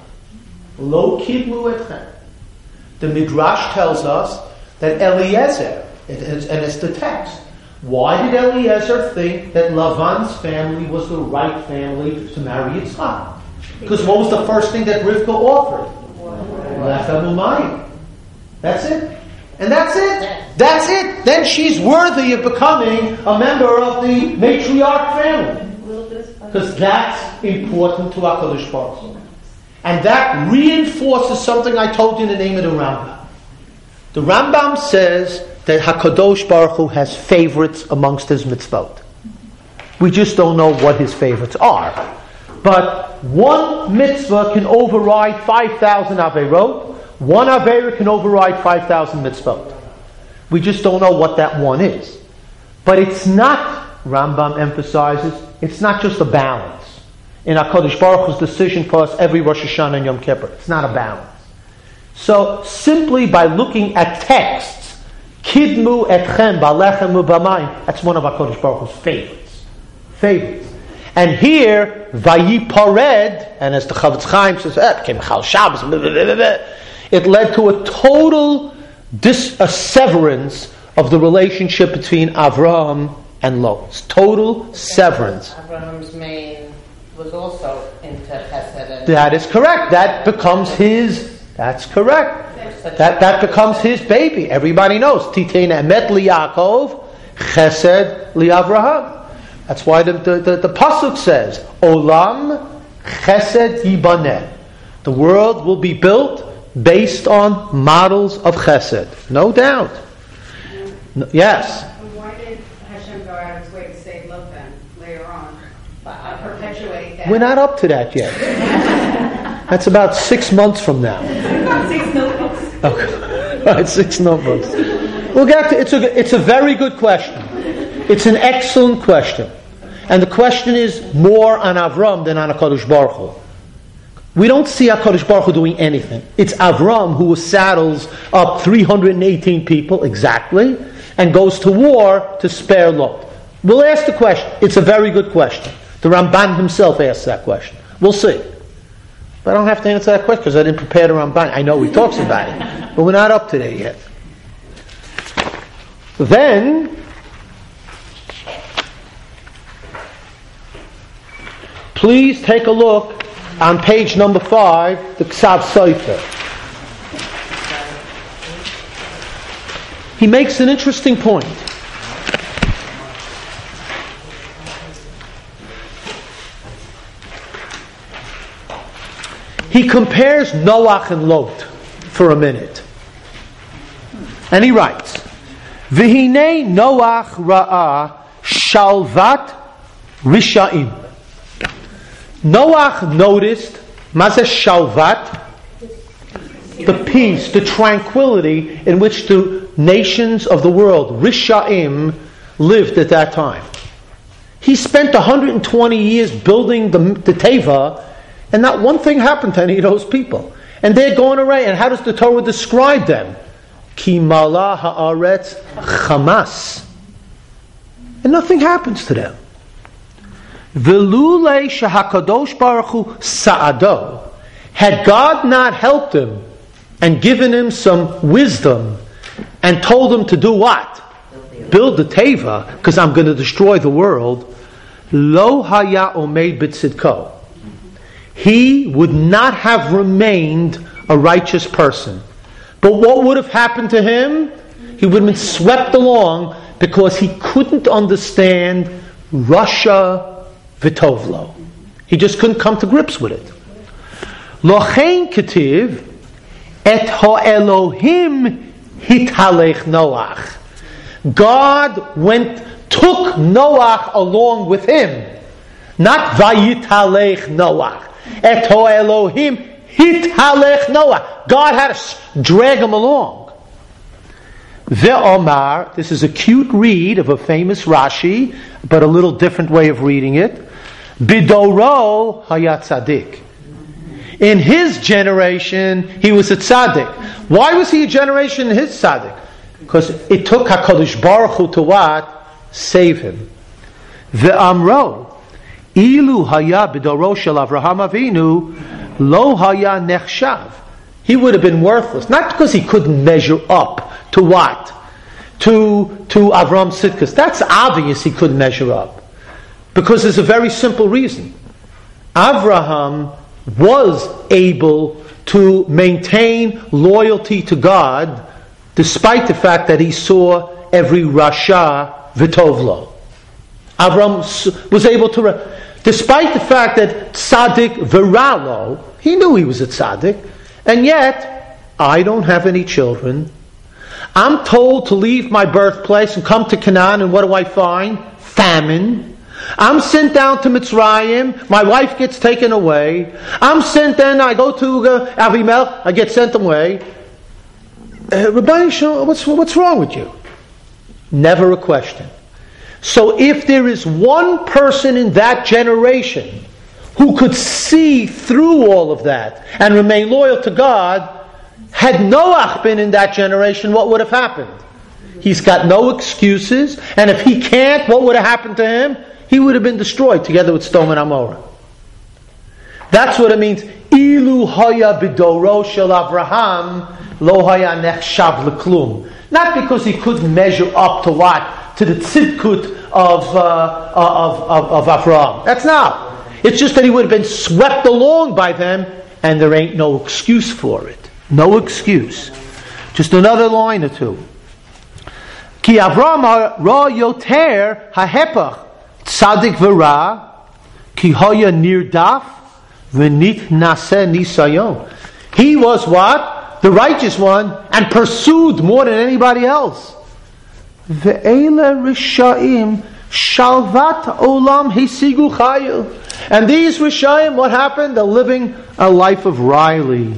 Lo kidmu etchem. The Midrash tells us that Eliezer, and it's the text. Why did Eliezer think that Lavan's family was the right family to marry Yitzchak? Because what was the first thing that Rivka offered? Lechem u'mayim. That's it. And that's it. That's it. Then she's worthy of becoming a member of the matriarch family. Because that's important to HaKadosh Baruch Hu. And that reinforces something I told you in the name of the Rambam. The Rambam says that HaKadosh Baruch Hu has favorites amongst his mitzvot. We just don't know what his favorites are. But one mitzvah can override five thousand Aveirot. One Aveirah can override five thousand mitzvot. We just don't know what that one is. But it's not, Rambam emphasizes, it's not just a balance. In HaKadosh Baruch Hu's decision for us every Rosh Hashanah and Yom Kippur. It's not a balance. So simply by looking at texts, Kidmu etchem b'alechem u'b'mayim, that's one of HaKadosh Baruch Hu's favorites. Favorites. And here, Vayipared, and as the Chavetz Chaim says, eh, became Chal Shabbos, blah, blah, blah, blah, it led to a total dis, a severance of the relationship between Avraham and Lot. It's total severance. Abraham's main was also into Chesed. That is correct. That becomes his. That's correct. That that becomes his baby. Everybody knows. Titein emet li Yaakov, Chesed li Avraham. That's why the, the, the, the Pasuk says, Olam Chesed Yibaneh. The world will be built based on models of Chesed. No doubt. No, yes? Why did Hashem go out of his way to save Lot then, later on? Uh, perpetuate that? We're not up to that yet. That's about six months from now. Six notebooks. Okay. Right, six notebooks. We'll get to, it's a, it's a very good question. It's an excellent question. And the question is more on Avram than on HaKadosh Baruch Hu. We don't see HaKadosh Baruch Hu doing anything. It's Avram who saddles up three hundred eighteen people, exactly, and goes to war to spare Lot. We'll ask the question. It's a very good question. The Ramban himself asks that question. We'll see. But I don't have to answer that question because I didn't prepare the Ramban. I know he talks about it, but we're not up to there yet. Then, please take a look on page number five, the Ksav Sofer. He makes an interesting point. He compares Noach and Lot for a minute. And he writes, V'hinei Noach ra'ah shalvat rishaim. Noach noticed, Mazeh shalvat, the peace, the tranquility in which the nations of the world, Rishaim, lived at that time. He spent one hundred twenty years building the, the Teva, and not one thing happened to any of those people. And they're going away. And how does the Torah describe them? Ki mala haaretz chamas. And nothing happens to them. Velulei shehakadosh baruch hu sa'ado. Had God not helped him and given him some wisdom and told him to do what? Build the Teva, because I'm going to destroy the world. Lo haya omeid b'tzidko. He would not have remained a righteous person. But what would have happened to him? He would have been swept along because he couldn't understand Rasha v'tovlo. He just couldn't come to grips with it. Lochein ketiv et ha'elohim hithalech Noach. God went, took Noach along with him. Not vayithalech Noach. Et ha'elohim hithalech Noach. God had to drag him along. Ve'omar, this is a cute read of a famous Rashi, but a little different way of reading it. Bidoro hayat tzaddik. In his generation, he was a tzaddik. Why was he a generation in his tzaddik? Because it took HaKadosh Baruch Hu to what? Save him. Ve'amro. Ilu haya b'doro shel Avraham Avinu lo haya nechshav. He would have been worthless. Not because he couldn't measure up to what? To, to Avram Sidkas. That's obvious he couldn't measure up. Because there's a very simple reason. Avraham was able to maintain loyalty to God despite the fact that he saw every Rasha v'tovlo. Avram was able to, despite the fact that tzaddik v'ralo, he knew he was a tzaddik, and yet, I don't have any children. I'm told to leave my birthplace and come to Canaan, and what do I find? Famine. I'm sent down to Mitzrayim, my wife gets taken away. I'm sent then, I go to uh, Avimelech, I get sent away. Uh, Rabbi Yishon, what's, what's wrong with you? Never a question. So if there is one person in that generation who could see through all of that and remain loyal to God, had Noach been in that generation, what would have happened? He's got no excuses, and if he can't, what would have happened to him? He would have been destroyed together with Sodom and Amorah. That's what it means. Ilu haya b'doro shel Avraham lo haya nechshav leklum. Not because he couldn't measure up to what? To the tzidkut of, uh, of, of, of Avraham. That's not. It's just that he would have been swept along by them, and there ain't no excuse for it. No excuse. Just another line or two. Ki Avraham ra yoter hahepach tzadik v'ra ki hoya nirdaf v'nit naseh nisayon. He was what? The righteous one, and pursued more than anybody else. Ve'ele rishaim shalvat olam hisigu chayu. And these rishaim, what happened? They're living a life of Riley.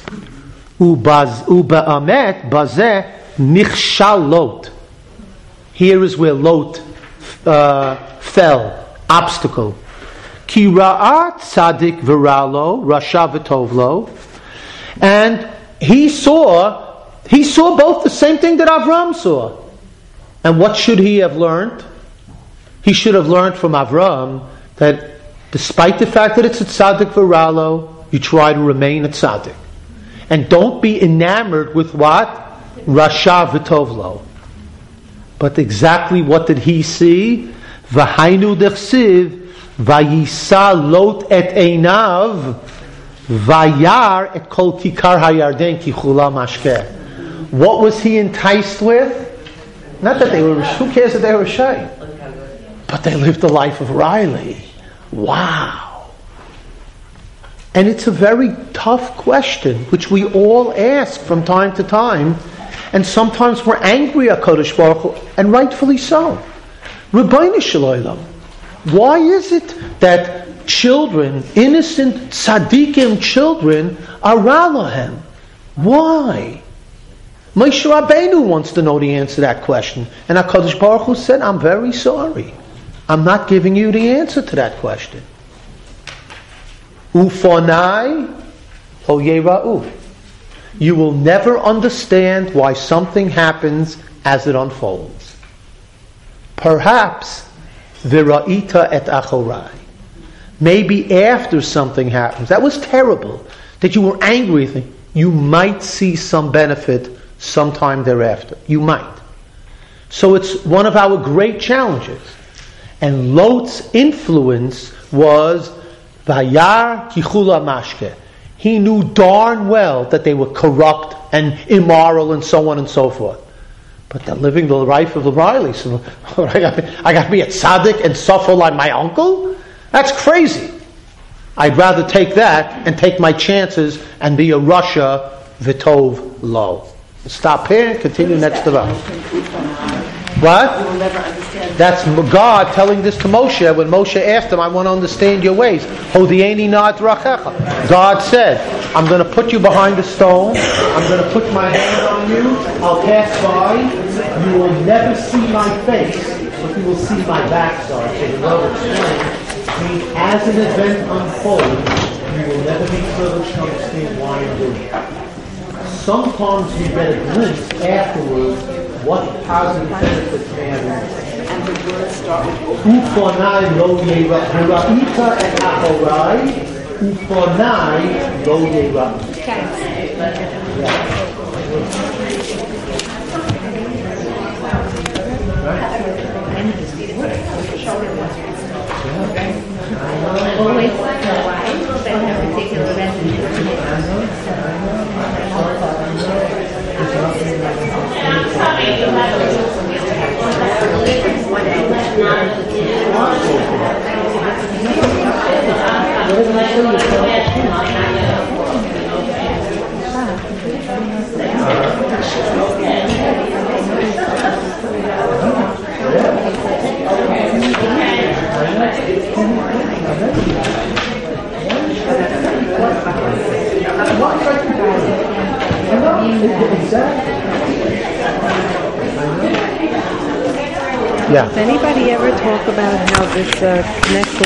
Uba'amet bazeh nichshal Lot. Here is where Lot uh, fell. obstacle. Ki ra'at tzaddik v'ra'lo, rasha v'tovlo. And he saw, he saw both the same thing that Avram saw. And what should he have learned? He should have learned from Avram that despite the fact that it's a tzaddik v'ra'lo, you try to remain a tzaddik. And don't be enamored with what? Rasha v'tovlo. But exactly what did he see? V'hainu dechsiv, vayisa lot et einav, vayar et kol kikar hayarden ki chula mashkeh. What was he enticed with? Not that they were, who cares that they were shy? But they lived the life of Riley. Wow. And it's a very tough question, which we all ask from time to time. And sometimes we're angry at Kodesh Baruch Hu, and rightfully so. Rabbeinu Shalom, why is it that children, innocent tzaddikim children, are ralahem? Why? Moshe Rabbeinu wants to know the answer to that question. And HaKadosh Baruch Hu said, I'm very sorry. I'm not giving you the answer to that question. Ufonai o yera'u. You will never understand why something happens as it unfolds. Perhaps vira'ita et achorai. Maybe after something happens, that was terrible, that you were angry with me, you might see some benefit sometime thereafter. You might. So it's one of our great challenges. And Lot's influence was Vayar kichula mashke. He knew darn well that they were corrupt and immoral and so on and so forth. But they're living the life of the Riley. So I got to be a tzaddik and suffer like my uncle? That's crazy. I'd rather take that and take my chances and be a Russia Vitov Lo. Stop here and continue next to that. What? You will never understand. That's God telling this to Moshe when Moshe asked him, I want to understand your ways. Hodieni na drachecha. God said, I'm going to put you behind a stone. I'm going to put my hand on you. I'll pass by. You will never see my face, but you will see my backside. So the Lord explained, as an event unfolds, you will never be privileged to understand why I'm doing it. Sometimes we get a glimpse afterwards what positive benefits may have. And the words start with Ufonai lo yera'ita et achorai. Ufonai lo yera'ita. Always why they have particular Yeah. Does anybody ever talk about how this uh, connects